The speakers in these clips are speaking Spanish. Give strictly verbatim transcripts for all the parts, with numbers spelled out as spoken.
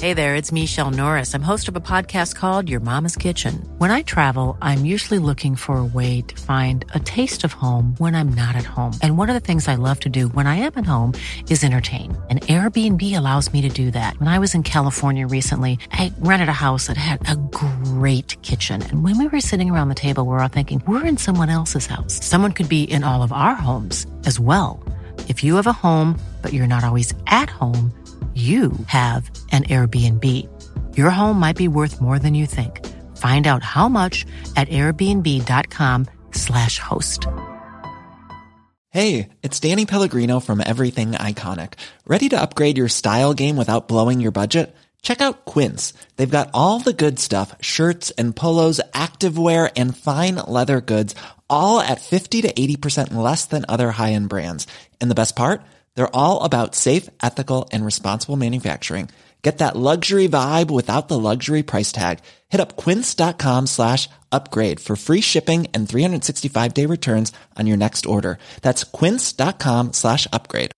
Hey there, it's Michelle Norris. I'm host of a podcast called Your Mama's Kitchen. When I travel, I'm usually looking for a way to find a taste of home when I'm not at home. And one of the things I love to do when I am at home is entertain. And Airbnb allows me to do that. When I was in California recently, I rented a house that had a great kitchen. And when we were sitting around the table, we were all thinking, we're in someone else's house. Someone could be in all of our homes as well. If you have a home, but you're not always at home, you have an Airbnb. Your home might be worth more than you think. Find out how much at airbnb.com slash host. Hey, it's Danny Pellegrino from Everything Iconic. Ready to upgrade your style game without blowing your budget? Check out Quince. They've got all the good stuff, shirts and polos, activewear, and fine leather goods, all at fifty to eighty percent less than other high-end brands. And the best part? They're all about safe, ethical, and responsible manufacturing. Get that luxury vibe without the luxury price tag. Hit up quince.com slash upgrade for free shipping and three sixty-five day returns on your next order. That's quince.com slash upgrade.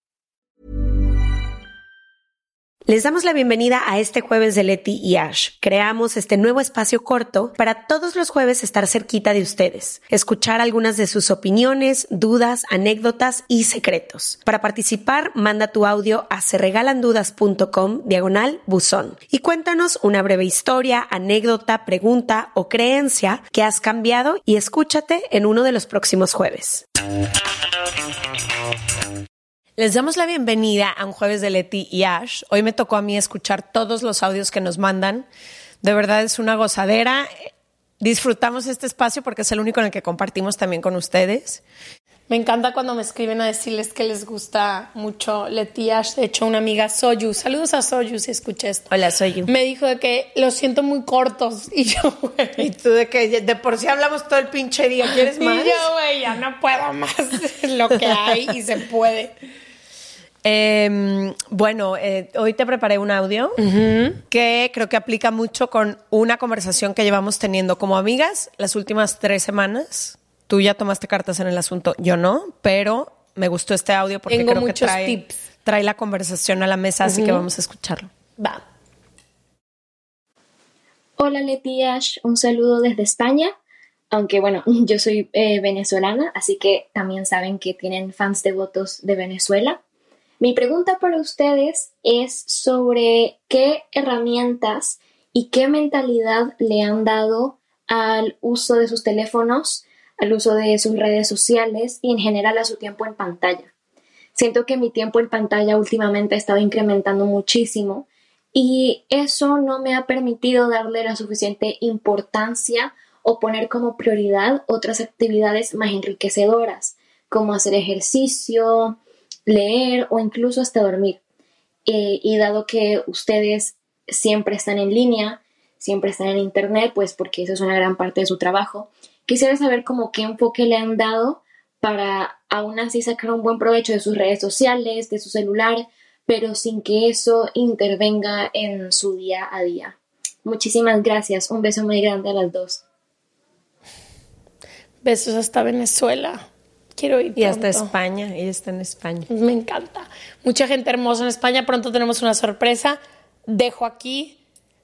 Les damos la bienvenida a este jueves de Leti y Ash. Creamos este nuevo espacio corto para todos los jueves estar cerquita de ustedes, escuchar algunas de sus opiniones, dudas, anécdotas y secretos. Para participar, manda tu audio a serregalandudas.com diagonal buzón y cuéntanos una breve historia, anécdota, pregunta o creencia que has cambiado y escúchate en uno de los próximos jueves. Les damos la bienvenida a un jueves de Leti y Ash. Hoy me tocó a mí escuchar todos los audios que nos mandan. De verdad es una gozadera. Disfrutamos este espacio porque es el único en el que compartimos también con ustedes. Me encanta cuando me escriben a decirles que les gusta mucho Leti y Ash. De hecho, una amiga, Soyu, saludos a Soyu si escuché esto. Hola, Soyu. Me dijo de que los siento muy cortos. Y yo, güey. Y tú de que de por sí hablamos todo el pinche día. ¿Quieres más? Y yo, güey, ya no puedo más. Lo que hay y se puede. Eh, bueno, eh, hoy te preparé un audio uh-huh. que creo que aplica mucho con una conversación que llevamos teniendo como amigas las últimas tres semanas. Tú ya tomaste cartas en el asunto, yo no, pero me gustó este audio porque Tengo creo que muchos trae, tips. trae la conversación a la mesa, uh-huh. así que vamos a escucharlo. Va. Hola Leti y Ash, un saludo desde España. Aunque bueno, yo soy eh, venezolana, así que también saben que tienen fans devotos de Venezuela. Mi pregunta para ustedes es sobre qué herramientas y qué mentalidad le han dado al uso de sus teléfonos, al uso de sus redes sociales y en general a su tiempo en pantalla. Siento que mi tiempo en pantalla últimamente ha estado incrementando muchísimo y eso no me ha permitido darle la suficiente importancia o poner como prioridad otras actividades más enriquecedoras, como hacer ejercicio, leer o incluso hasta dormir. Eh, y dado que ustedes siempre están en línea, siempre están en internet, pues porque eso es una gran parte de su trabajo, quisiera saber como qué enfoque le han dado para aún así sacar un buen provecho de sus redes sociales, de su celular, pero sin que eso intervenga en su día a día. Muchísimas gracias. Un beso muy grande a las dos. Besos hasta Venezuela. Quiero ir y pronto. hasta España, ella está en España. Me encanta. Mucha gente hermosa en España. Pronto tenemos una sorpresa. Dejo aquí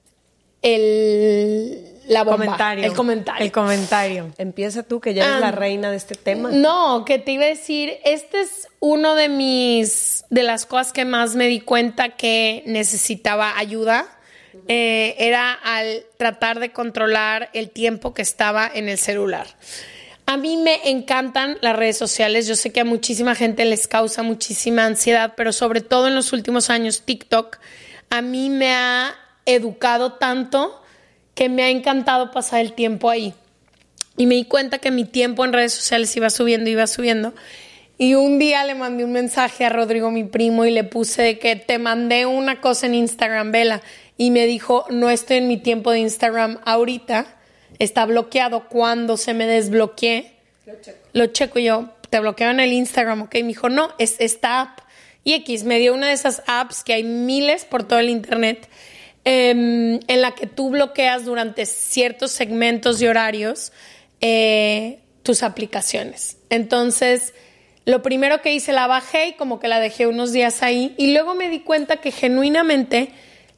el la bomba, comentario. el comentario. El comentario. Empieza tú, que ya eres um, la reina de este tema. No, que te iba a decir, este es uno de mis de las cosas que más me di cuenta que necesitaba ayuda. Uh-huh. Eh, era al tratar de controlar el tiempo que estaba en el celular. A mí me encantan las redes sociales. Yo sé que a muchísima gente les causa muchísima ansiedad, pero sobre todo en los últimos años TikTok a mí me ha educado tanto que me ha encantado pasar el tiempo ahí. Y me di cuenta que mi tiempo en redes sociales iba subiendo, iba subiendo. Y un día le mandé un mensaje a Rodrigo, mi primo, y le puse de que te mandé una cosa en Instagram, vela. Y me dijo, no estoy en mi tiempo de Instagram ahorita. Está bloqueado. Cuando se me desbloquee, lo checo. Lo checo y yo, te bloqueo en el Instagram, ¿ok? Me dijo, no, es esta app. Y X, me dio una de esas apps que hay miles por todo el internet, eh, en la que tú bloqueas durante ciertos segmentos y horarios eh, tus aplicaciones. Entonces, lo primero que hice, la bajé y como que la dejé unos días ahí. Y luego me di cuenta que genuinamente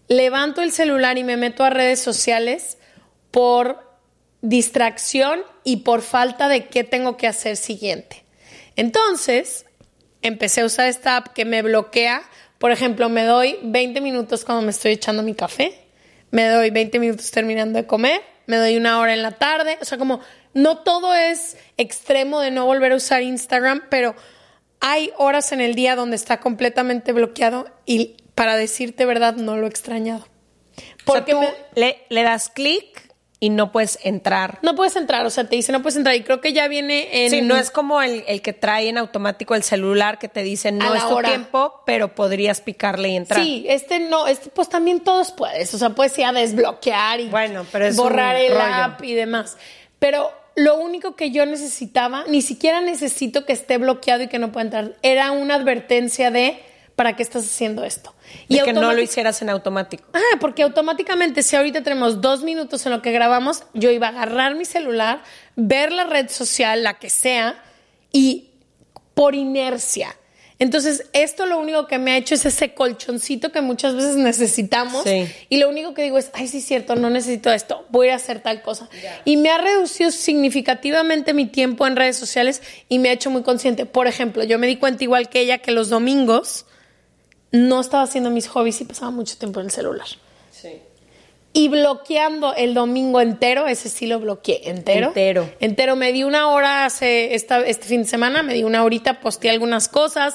levanto el celular y me meto a redes sociales por distracción y por falta de qué tengo que hacer siguiente. Entonces, empecé a usar esta app que me bloquea. Por ejemplo, me doy veinte minutos cuando me estoy echando mi café, me doy veinte minutos terminando de comer, me doy una hora en la tarde. O sea, como no todo es extremo de no volver a usar Instagram, pero hay horas en el día donde está completamente bloqueado y, para decirte verdad, no lo he extrañado. Porque Porque o sea, tú me, le, le das clic y no puedes entrar. no puedes entrar, o sea, te dice no puedes entrar y creo que ya viene en... Sí, no es como el, el que trae en automático el celular que te dice no A la es tu hora. tiempo, pero podrías picarle y entrar. Sí, este no, este pues también todos puedes, o sea, puedes ir a desbloquear y Bueno, pero es borrar un el rollo. app y demás. Pero lo único que yo necesitaba, ni siquiera necesito que esté bloqueado y que no pueda entrar, era una advertencia de ¿para qué estás haciendo esto? Y que no lo automátic- hicieras en automático. Ah, porque automáticamente, si ahorita tenemos dos minutos en lo que grabamos, yo iba a agarrar mi celular, ver la red social, la que sea, y por inercia. Entonces, esto lo único que me ha hecho es ese colchoncito que muchas veces necesitamos. Sí. Y lo único que digo es, ay, sí es cierto, no necesito esto, voy a ir a hacer tal cosa. Yeah. Y me ha reducido significativamente mi tiempo en redes sociales y me ha hecho muy consciente. Por ejemplo, yo me di cuenta igual que ella que los domingos no estaba haciendo mis hobbies y pasaba mucho tiempo en el celular. Sí. Y bloqueando el domingo entero, ese sí lo bloqueé entero. Entero. Entero. Me di una hora hace esta, este fin de semana, me di una horita, posteé algunas cosas,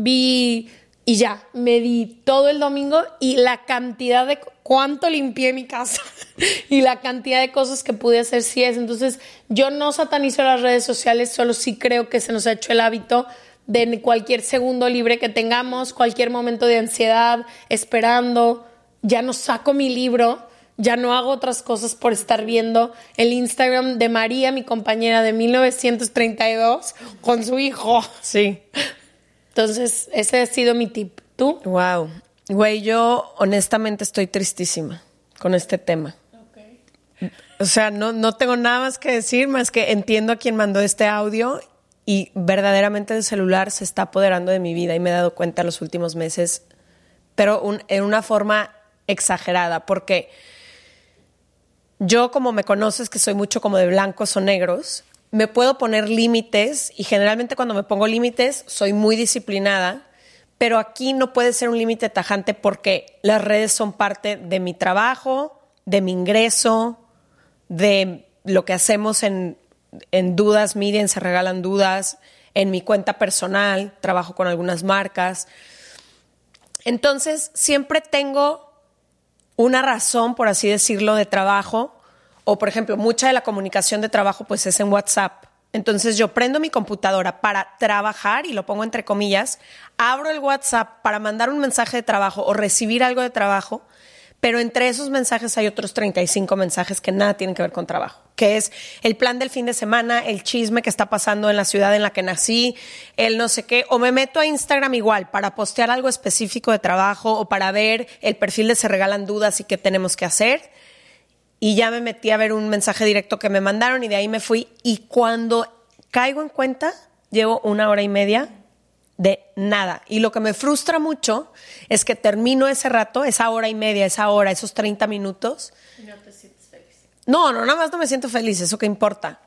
vi y ya, me di todo el domingo y la cantidad de cuánto limpié mi casa y la cantidad de cosas que pude hacer sí es. Entonces, yo no satanizo las redes sociales, solo sí creo que se nos ha hecho el hábito de cualquier segundo libre que tengamos, cualquier momento de ansiedad, esperando, ya no saco mi libro, ya no hago otras cosas por estar viendo el Instagram de María, mi compañera de mil novecientos treinta y dos, con su hijo. Sí. Entonces, ese ha sido mi tip. ¿Tú? Wow. Güey, yo honestamente estoy tristísima con este tema. Okay. O sea, no, no tengo nada más que decir, más que entiendo a quien mandó este audio y verdaderamente el celular se está apoderando de mi vida y me he dado cuenta los últimos meses, pero un, en una forma exagerada, porque yo, como me conoces, que soy mucho como de blancos o negros, me puedo poner límites y generalmente cuando me pongo límites soy muy disciplinada, pero aquí no puede ser un límite tajante porque las redes son parte de mi trabajo, de mi ingreso, de lo que hacemos en, en Dudas Media, en Se Regalan Dudas, en mi cuenta personal, trabajo con algunas marcas. Entonces, siempre tengo una razón, por así decirlo, de trabajo, o por ejemplo, mucha de la comunicación de trabajo pues es en WhatsApp. Entonces yo prendo mi computadora para trabajar, y lo pongo entre comillas, abro el WhatsApp para mandar un mensaje de trabajo o recibir algo de trabajo, pero entre esos mensajes hay otros treinta y cinco mensajes que nada tienen que ver con trabajo, que es el plan del fin de semana, el chisme que está pasando en la ciudad en la que nací, el no sé qué, o me meto a Instagram igual para postear algo específico de trabajo o para ver el perfil de Se Regalan Dudas y qué tenemos que hacer, y ya me metí a ver un mensaje directo que me mandaron y de ahí me fui, y cuando caigo en cuenta llevo una hora y media de nada. Y lo que me frustra mucho es que termino ese rato, esa hora y media, esa hora, esos treinta minutos. Y no te sientes feliz. No, no, nada más no me siento feliz. ¿Eso qué importa?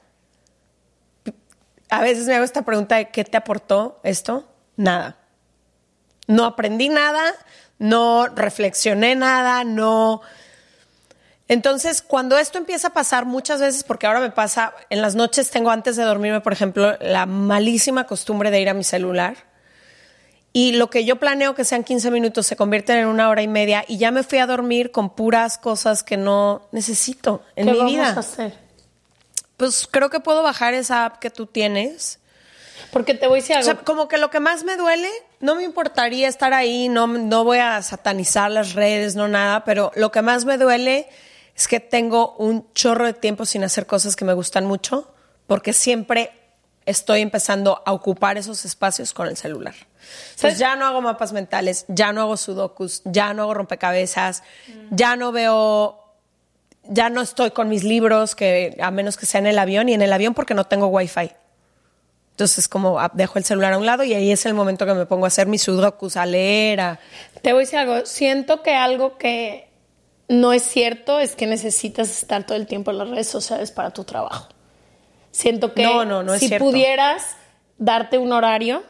A veces me hago esta pregunta de ¿qué te aportó esto? Nada. No aprendí nada, no reflexioné nada, no... Entonces, cuando esto empieza a pasar muchas veces, porque ahora me pasa, en las noches tengo antes de dormirme, por ejemplo, la malísima costumbre de ir a mi celular, y lo que yo planeo que sean quince minutos se convierten en una hora y media, y ya me fui a dormir con puras cosas que no necesito en mi vida. ¿Qué vamos a hacer? Pues creo que puedo bajar esa app que tú tienes. Porque te voy a decir algo. O sea, como que lo que más me duele, no me importaría estar ahí, no, no voy a satanizar las redes, no nada, pero lo que más me duele es que tengo un chorro de tiempo sin hacer cosas que me gustan mucho, porque siempre estoy empezando a ocupar esos espacios con el celular. Entonces ya no hago mapas mentales, ya no hago sudokus, ya no hago rompecabezas, mm. ya no veo, ya no estoy con mis libros, que a menos que sea en el avión, y en el avión porque no tengo wifi. Entonces como dejo el celular a un lado y ahí es el momento que me pongo a hacer mis sudokus, a leer. A... Te voy a decir algo, siento que algo que no es cierto es que necesitas estar todo el tiempo en las redes sociales para tu trabajo. Siento que no, no, no es si cierto. pudieras darte un horario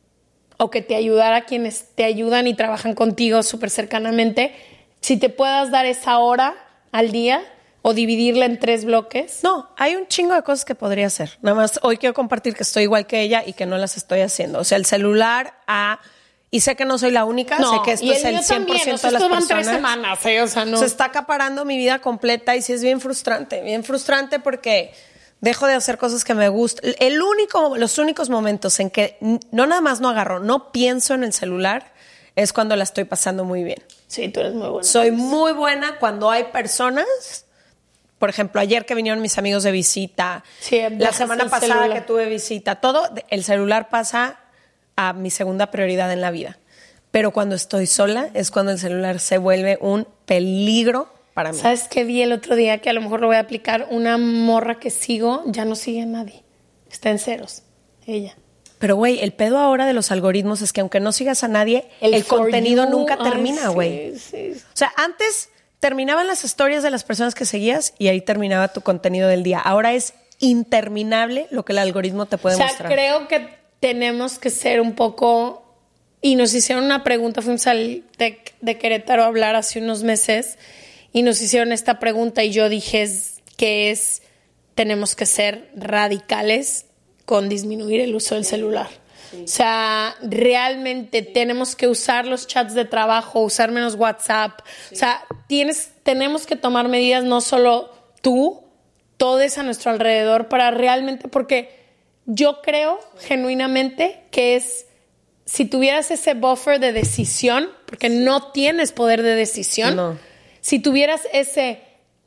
o que te ayudara quienes te ayudan y trabajan contigo súper cercanamente, si te puedas dar esa hora al día o dividirla en tres bloques. No, hay un chingo de cosas que podría hacer. Nada más hoy quiero compartir que estoy igual que ella y que no las estoy haciendo. O sea, el celular a... Y sé que no soy la única, No, sé que esto y el es el mío cien por ciento también, o sea, de las estos van personas. tres semanas, ¿eh? O sea, no. Se está acaparando mi vida completa y sí es bien frustrante, bien frustrante porque dejo de hacer cosas que me gustan. El único, los únicos momentos en que no nada más no agarro, no pienso en el celular es cuando la estoy pasando muy bien. Sí, tú eres muy buena. Soy muy buena cuando hay personas, por ejemplo, ayer que vinieron mis amigos de visita, Sí, la dejas semana el pasada celular. que tuve visita, todo, el celular pasa a mi segunda prioridad en la vida. Pero cuando estoy sola es cuando el celular se vuelve un peligro para mí. ¿Sabes qué vi el otro día? Que a lo mejor lo voy a aplicar. Una morra que sigo ya no sigue a nadie. Está en ceros, ella. Pero, güey, el pedo ahora de los algoritmos es que aunque no sigas a nadie, el, El for contenido you, nunca ay, termina, güey. sí, sí. O sea, antes terminaban las historias de las personas que seguías y ahí terminaba tu contenido del día. Ahora es interminable lo que el algoritmo te puede O sea, mostrar. creo que tenemos que ser un poco... Y nos hicieron una pregunta, fuimos al TEC de Querétaro a hablar hace unos meses y nos hicieron esta pregunta y yo dije es- que es, tenemos que ser radicales con disminuir el uso del celular. O sea, realmente tenemos que usar los chats de trabajo, usar menos WhatsApp. O sea, tienes, tenemos que tomar medidas, no solo tú, todos a nuestro alrededor, para realmente, porque yo creo genuinamente que es, si tuvieras ese buffer de decisión, porque no tienes poder de decisión, No. si tuvieras ese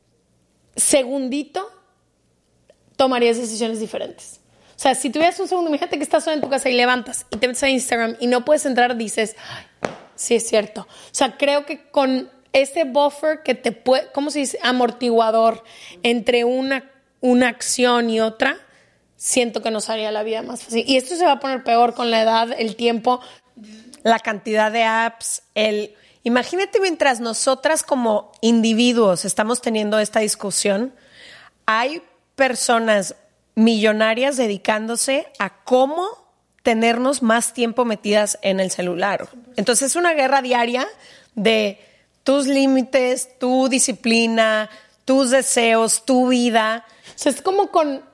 segundito, tomarías decisiones diferentes. O sea, si tuvieras un segundo, imagínate que estás sola en tu casa y levantas y te metes a Instagram y no puedes entrar, dices, ay, sí es cierto. O sea, creo que con ese buffer que te puede, ¿cómo se dice? Amortiguador entre una, una acción y otra, siento que nos haría la vida más fácil. Y esto se va a poner peor con la edad, el tiempo. La cantidad de apps, el... Imagínate mientras nosotras como individuos estamos teniendo esta discusión, hay personas millonarias dedicándose a cómo tenernos más tiempo metidas en el celular. Entonces es una guerra diaria de tus límites, tu disciplina, tus deseos, tu vida. O sea, es como con...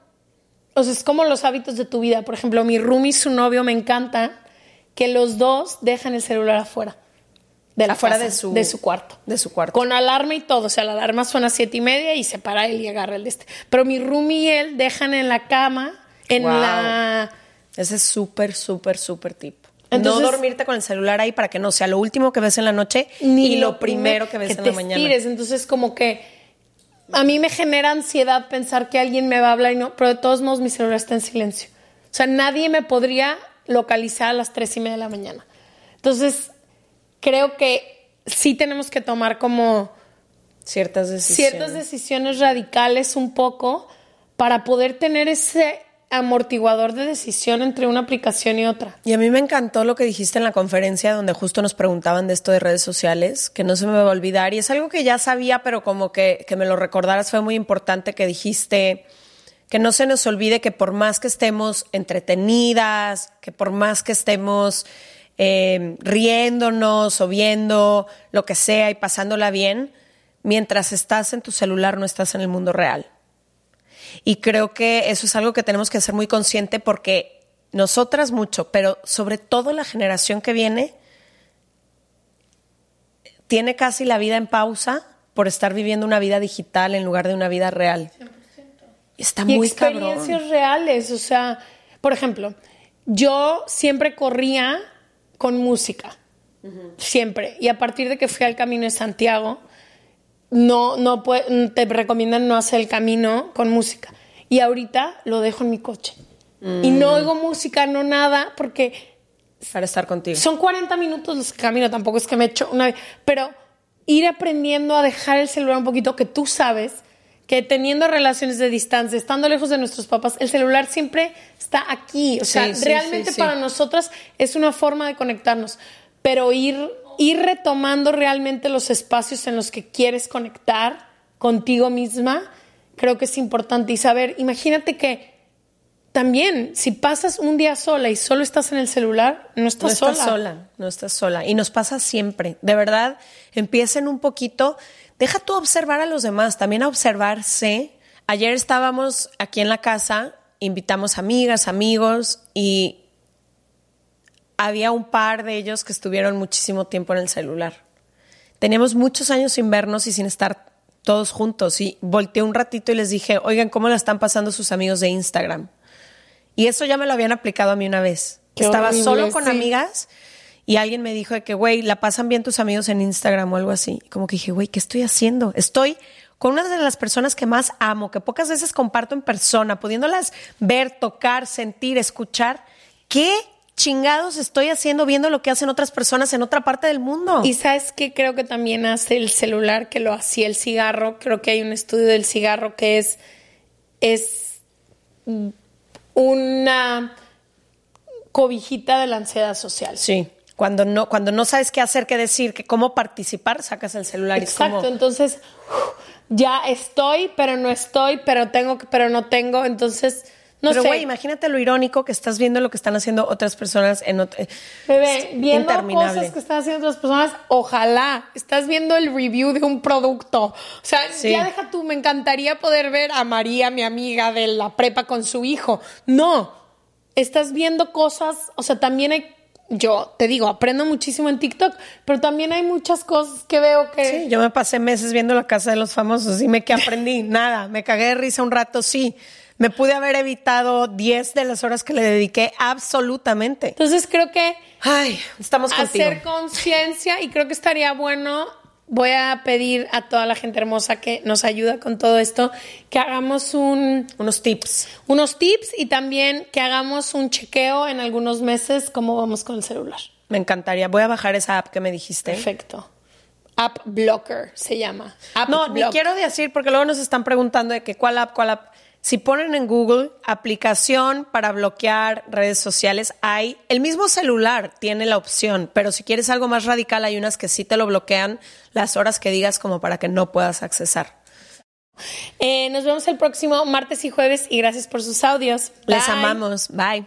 O sea, es como los hábitos de tu vida. Por ejemplo, mi roomie y su novio me encanta que los dos dejan el celular afuera. De la Afuera casa, de su- de su cuarto. de su cuarto. Con alarma y todo. O sea, la alarma suena a siete y media y se para él y agarra el de este. Pero mi roomie y él dejan en la cama, en Wow. la... Ese es súper, súper, súper tip. Entonces- no dormirte con el celular ahí para que no sea lo último que ves en la noche y lo primero que ves en te la mañana. estires. Entonces, como que a mí me genera ansiedad pensar que alguien me va a hablar y no, pero de todos modos mi celular está en silencio. O sea, nadie me podría localizar a las tres y media de la mañana. Entonces, creo que sí tenemos que tomar como Ciertas decisiones. ciertas decisiones radicales un poco para poder tener ese amortiguador de decisión entre una aplicación y otra. Y a mí me encantó lo que dijiste en la conferencia donde justo nos preguntaban de esto de redes sociales, que no se me va a olvidar. Y es algo que ya sabía, pero como que, que me lo recordaras fue muy importante que dijiste que no se nos olvide que por más que estemos entretenidas, que por más que estemos eh, riéndonos o viendo lo que sea y pasándola bien, mientras estás en tu celular no estás en el mundo real. Y creo que eso es algo que tenemos que ser muy consciente porque nosotras mucho, pero sobre todo la generación que viene, tiene casi la vida en pausa por estar viviendo una vida digital en lugar de una vida real. Está Y muy cabrón. experiencias reales. O sea, por ejemplo, yo siempre corría con música. Uh-huh. Siempre. Y a partir de que fui al Camino de Santiago, no, no puede, te recomiendan no hacer el camino con música. Y ahorita lo dejo en mi coche. Mm. Y no oigo música, no nada, porque... Para estar contigo. Son cuarenta minutos los que camino, tampoco es que me echo una... Pero ir aprendiendo a dejar el celular un poquito, que tú sabes que teniendo relaciones de distancia, estando lejos de nuestros papás, el celular siempre está aquí. O sea, sí, sí, realmente sí, sí. para nosotras es una forma de conectarnos. Pero ir ir retomando realmente los espacios en los que quieres conectar contigo misma, creo que es importante. Y saber, imagínate que también, si pasas un día sola y solo estás en el celular, no estás sola. No estás sola, no estás sola. Y nos pasa siempre. De verdad, empiecen un poquito. Deja tú observar a los demás, también a observarse. Ayer estábamos aquí en la casa, invitamos amigas, amigos, y había un par de ellos que estuvieron muchísimo tiempo en el celular. Teníamos muchos años sin vernos y sin estar todos juntos. Y volteé un ratito y les dije, oigan, ¿cómo la están pasando sus amigos de Instagram? Y eso ya me lo habían aplicado a mí una vez. Qué Estaba horrible, solo con sí. amigas y alguien me dijo de que, güey, ¿la pasan bien tus amigos en Instagram o algo así? Como que dije, güey, ¿qué estoy haciendo? Estoy con una de las personas que más amo, que pocas veces comparto en persona, pudiéndolas ver, tocar, sentir, escuchar. ¿Qué chingados estoy haciendo viendo lo que hacen otras personas en otra parte del mundo? Y ¿sabes qué? Creo que también hace el celular, que lo hacía el cigarro. Creo que hay un estudio del cigarro que es... es una cobijita de la ansiedad social. Sí, cuando no, cuando no sabes qué hacer, qué decir, que cómo participar, sacas el celular. Exacto, y como... entonces ya estoy, pero no estoy, pero tengo, pero no tengo, entonces no pero sé. güey, imagínate lo irónico que estás viendo lo que están haciendo otras personas en otro... Bebé, viendo cosas que están haciendo otras personas, ojalá, estás viendo el review de un producto. O sea, sí. ya deja tú, me encantaría poder ver a María, mi amiga de la prepa con su hijo. No, estás viendo cosas, o sea, también hay, yo te digo, aprendo muchísimo en TikTok, pero también hay muchas cosas que veo que... Sí, yo me pasé meses viendo La Casa de los Famosos y me que aprendí, nada, me cagué de risa un rato, sí. Me pude haber evitado diez de las horas que le dediqué absolutamente. Entonces creo que... Ay, estamos contigo. Hacer conciencia y creo que estaría bueno... Voy a pedir a toda la gente hermosa que nos ayuda con todo esto que hagamos un... Unos tips. Unos tips y también que hagamos un chequeo en algunos meses cómo vamos con el celular. Me encantaría. Voy a bajar esa app que me dijiste. Perfecto. App Blocker se llama. App no, Block. ni quiero decir porque luego nos están preguntando de que cuál app, cuál app... Si ponen en Google aplicación para bloquear redes sociales, hay el mismo celular tiene la opción, pero si quieres algo más radical hay unas que sí te lo bloquean las horas que digas como para que no puedas accesar. Eh, nos vemos el próximo martes y jueves y gracias por sus audios. Bye. Les amamos. Bye.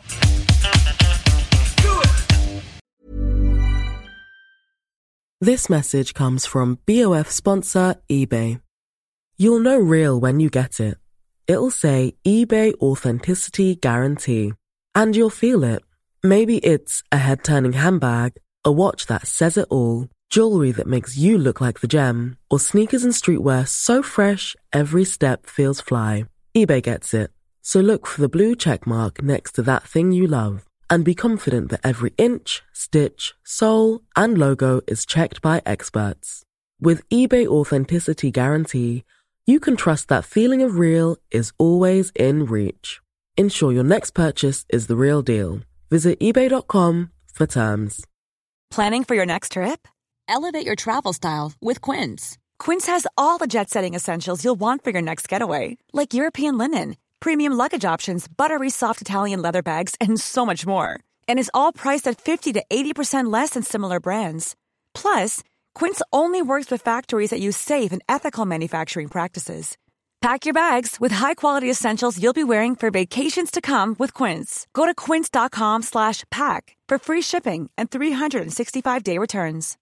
This message comes from B O F sponsor eBay. You'll know real when you get it. It'll say eBay Authenticity Guarantee. And you'll feel it. Maybe it's a head-turning handbag, a watch that says it all, jewelry that makes you look like the gem, or sneakers and streetwear so fresh every step feels fly. eBay gets it. So look for the blue check mark next to that thing you love. And be confident that every inch, stitch, sole, and logo is checked by experts. With eBay Authenticity Guarantee, you can trust that feeling of real is always in reach. Ensure your next purchase is the real deal. Visit ebay dot com for terms. Planning for your next trip? Elevate your travel style with Quince. Quince has all the jet-setting essentials you'll want for your next getaway, like European linen, premium luggage options, buttery soft Italian leather bags, and so much more. And is all priced at fifty to eighty percent less than similar brands. Plus, Quince only works with factories that use safe and ethical manufacturing practices. Pack your bags with high-quality essentials you'll be wearing for vacations to come with Quince. Go to quince dot com slash pack for free shipping and three sixty-five day returns.